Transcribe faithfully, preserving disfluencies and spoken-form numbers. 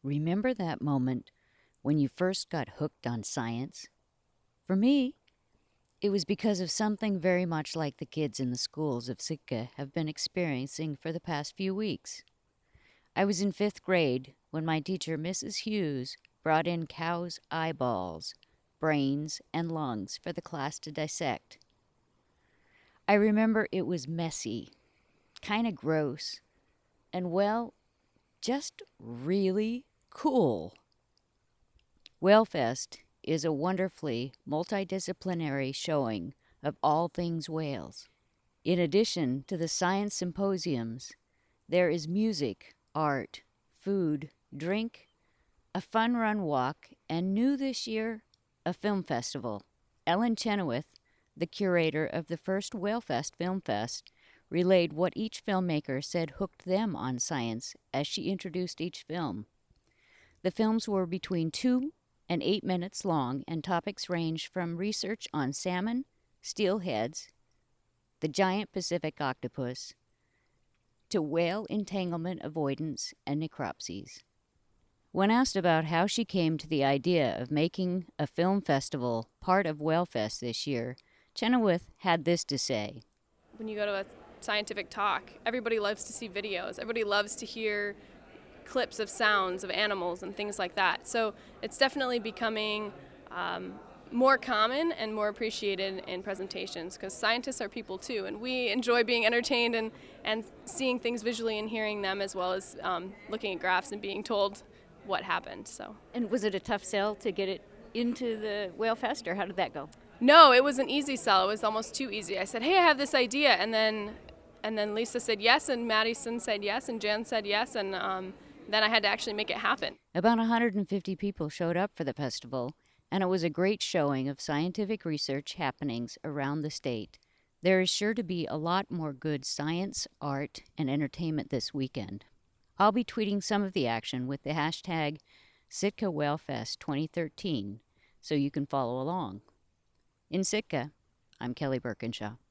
Remember that moment when you first got hooked on science? For me, it was because of something very much like the kids in the schools of Sitka have been experiencing for the past few weeks. I was in fifth grade when my teacher, Missus Hughes, brought in cows' eyeballs, brains, and lungs for the class to dissect. I remember it was messy, kind of gross, and, well, just really cool. WhaleFest is a wonderfully multidisciplinary showing of all things whales. In addition to the science symposiums, there is music, art, food, drink, a fun run walk, and new this year, a film festival. Ellen Chenoweth, the curator of the first WhaleFest Film Fest, relayed what each filmmaker said hooked them on science as she introduced each film. The films were between two and eight minutes long, and topics ranged from research on salmon, steelheads, the giant Pacific octopus, to whale entanglement avoidance and necropsies. When asked about how she came to the idea of making a film festival part of WhaleFest this year, Chenoweth had this to say. When you go to a scientific talk, everybody loves to see videos. Everybody loves to hear clips of sounds of animals and things like that. So it's definitely becoming um, more common and more appreciated in presentations, because scientists are people too, and we enjoy being entertained and, and seeing things visually and hearing them, as well as um, looking at graphs and being told what happened. So. And was it a tough sell to get it into the WhaleFest, or how did that go? No, it was an easy sell. It was almost too easy. I said, hey, I have this idea, and then and then Lisa said yes, and Madison said yes, and Jen said yes, and um, then I had to actually make it happen. About one hundred fifty people showed up for the festival, and it was a great showing of scientific research happenings around the state. There is sure to be a lot more good science, art, and entertainment this weekend. I'll be tweeting some of the action with the hashtag Sitka WhaleFest twenty thirteen, so you can follow along. In Sitka, I'm Kelly Birkinshaw.